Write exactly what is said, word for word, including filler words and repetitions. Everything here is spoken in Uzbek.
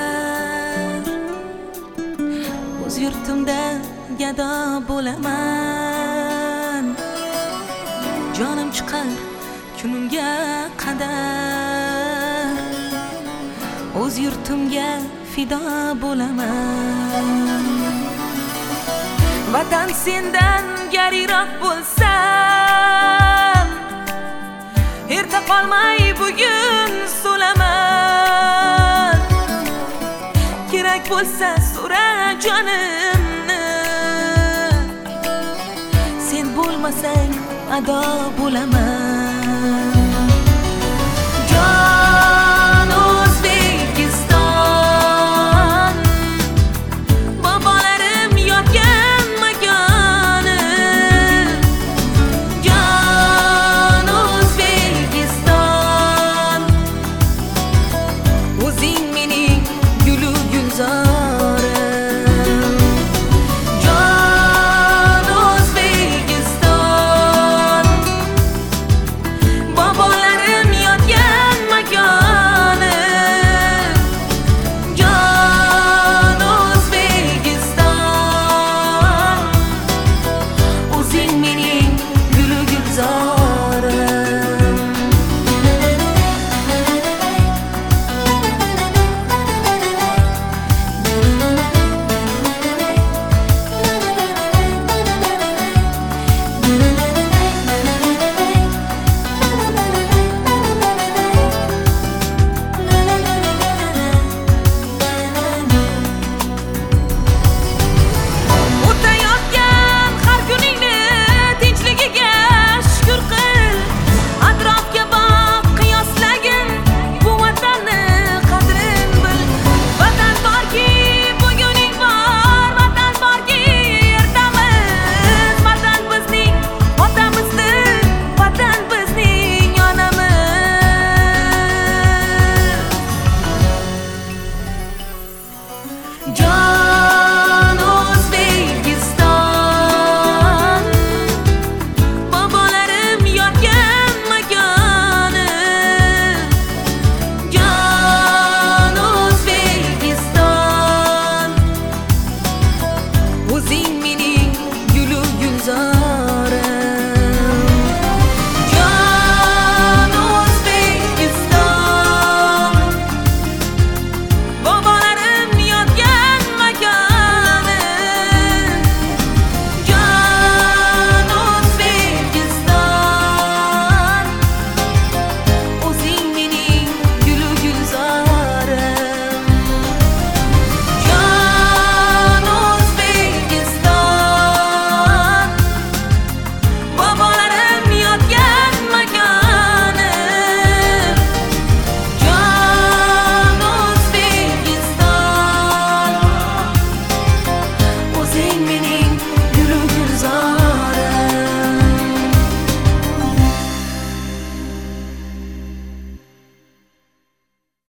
kelar. O'z yurtimda gado bo'laman, jonim chiqar kunimga qadar. O'z yurtimga fido bo'laman. Vatan sendan gariroq bo'lsa, erta qolmay bugun so'laman. Kerak bo'lsa so'ra jonimni, sen bo'lmasang ado bo'laman. Jon O'zbekiston, bobolarim yotgan makoni. Jon O'zbekiston, o'zing mening gulu gulzorim. Jon O'zbekiston, bobolarim yotgan makoni. Jon O'zbekiston, o'zing mening gulu gulzorim. O'tayotgan har kuningni tinchligiga shukr qil. Atrofga boq, qiyoslagin, bu vatanni qadrin bil. Vatan borki buguning bor, vatan borki ertamiz. Vatan bizning otamizdir, vatan bizning onamiz. Jon